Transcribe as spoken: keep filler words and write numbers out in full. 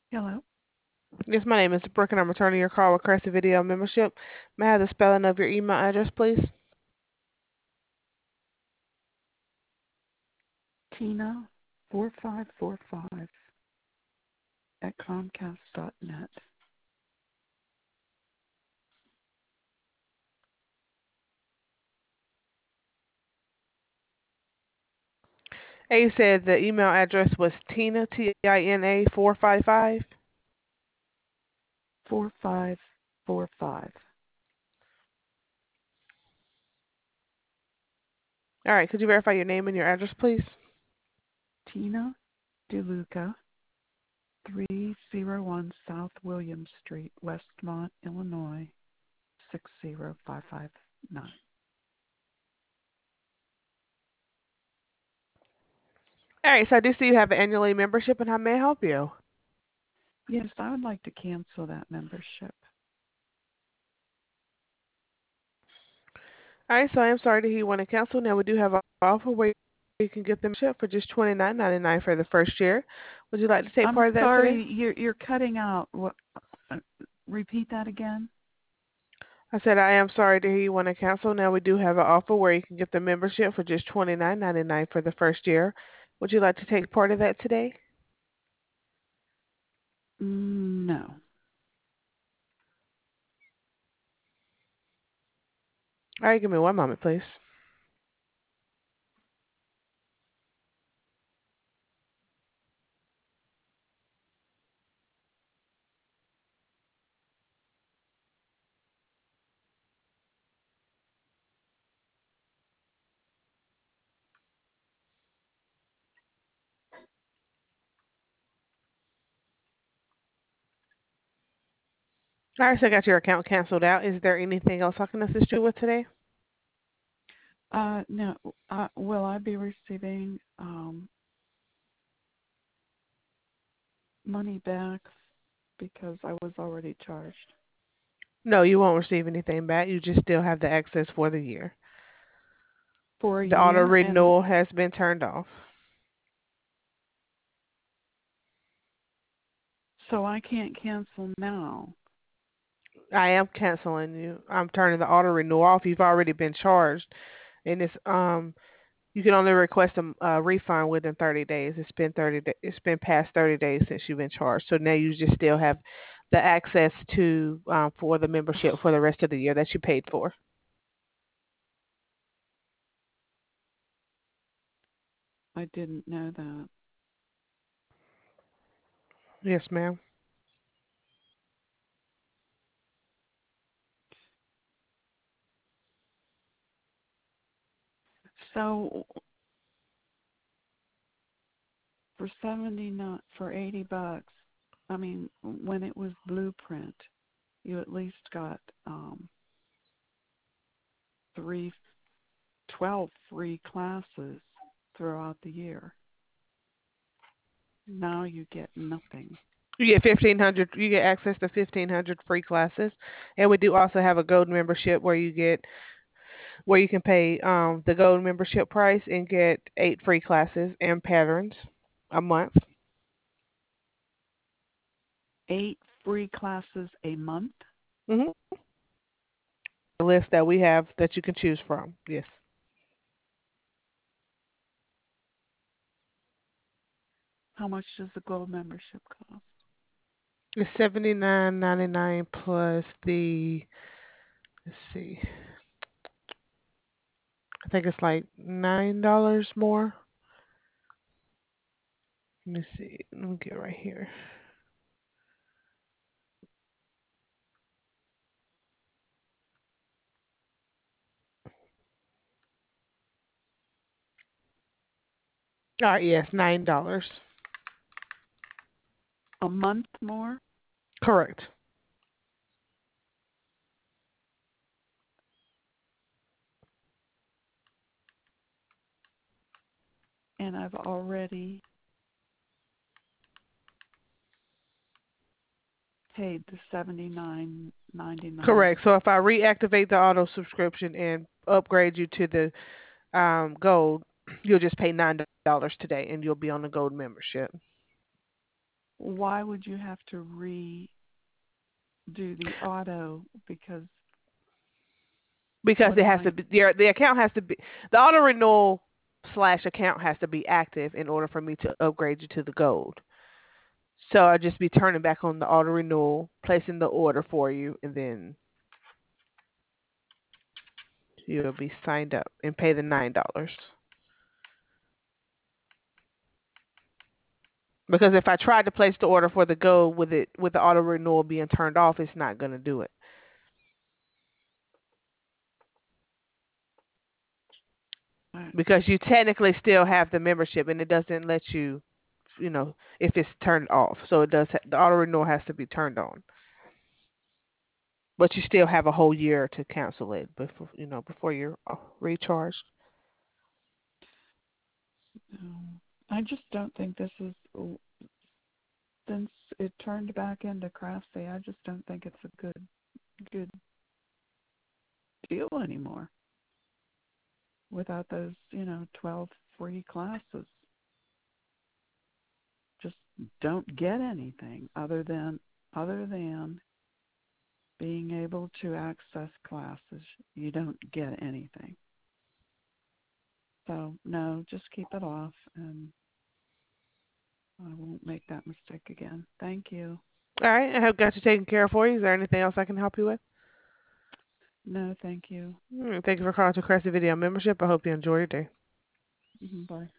Hello. Yes, my name is Brooke, and I'm returning your call with Crescent Video membership. May I have the spelling of your email address, please? Tina four five four five at Comcast dot net. And you said the email address was Tina, T I N A, four five five. four five four five. All right, could you verify your name and your address, please? Tina DeLuca, three oh one South William Street, Westmont, Illinois, six zero five five nine. All right, so I do see you have an annual membership, and how may I help you? Yes, I would like to cancel that membership. All right, so I am sorry to hear you want to cancel. Now, we do have an offer where you can get the membership for just twenty-nine ninety-nine for the first year. Would you like to take I'm part of that today? sorry, you're you're cutting out. What? Uh, repeat that again. I said I am sorry to hear you want to cancel. Now, we do have an offer where you can get the membership for just twenty-nine ninety-nine for the first year. Would you like to take part of that today? Mm, No. All right, give me one moment, please. All right, so I got your account canceled out. Is there anything else I can assist you with today? Uh, no. Uh, will I be receiving um money back because I was already charged No, you won't receive anything back. You just still have the access for the year. for a The auto year, and renewal has been turned off. so I can't cancel now. I am canceling you. I'm turning the auto renewal off. You've already been charged, and it's um you can only request a, a refund within thirty days. It's been thirty. Da- it's been past thirty days since you've been charged. So now you just still have the access to um, for the membership for the rest of the year that you paid for. I didn't know that. Yes, ma'am. So for seventy not for eighty bucks, I mean, when it was Blueprint, you at least got um three, twelve free classes throughout the year. Now you get nothing. You get fifteen hundred. You get access to fifteen hundred free classes, and we do also have a gold membership where you get where you can pay um the gold membership price and get eight free classes and patterns a month. Eight free classes a month. hmm The list that we have that you can choose from. Yes, How much does the gold membership cost? it's seventy nine ninety nine plus the let's see, I think it's like nine dollars more. Let me see. Let me get right here. All right, yes, nine dollars. A month more? Correct. And I've already paid the seventy nine ninety nine. Correct. So if I reactivate the auto subscription and upgrade you to the um, gold, you'll just pay nine dollars today, and you'll be on the gold membership. why would you have to redo the auto? Because Because what it am has I? to be the the account has to be the auto renewal slash account has to be active in order for me to upgrade you to the gold. So I'll just be turning back on the auto renewal, placing the order for you, and then you'll be signed up and pay the nine dollars. Because if I tried to place the order for the gold with it with the auto renewal being turned off, it's not gonna do it. I, Because you technically still have the membership and it doesn't let you, you know, if it's turned off. So it does the auto renewal has to be turned on. But you still have a whole year to cancel it before you know before you're uh, recharged. um, I just don't think this is since it turned back into Craftsy. I just don't think it's a good good deal anymore without those, you know, twelve free classes. Just don't get anything other than other than being able to access classes. You don't get anything. So no, just keep it off, and I won't make that mistake again. Thank you. All right, I have got you taken care of for you. Is there anything else I can help you with? No, thank you. Mm, thank you for calling to Craftsy Video Membership. I hope you enjoy your day. Bye.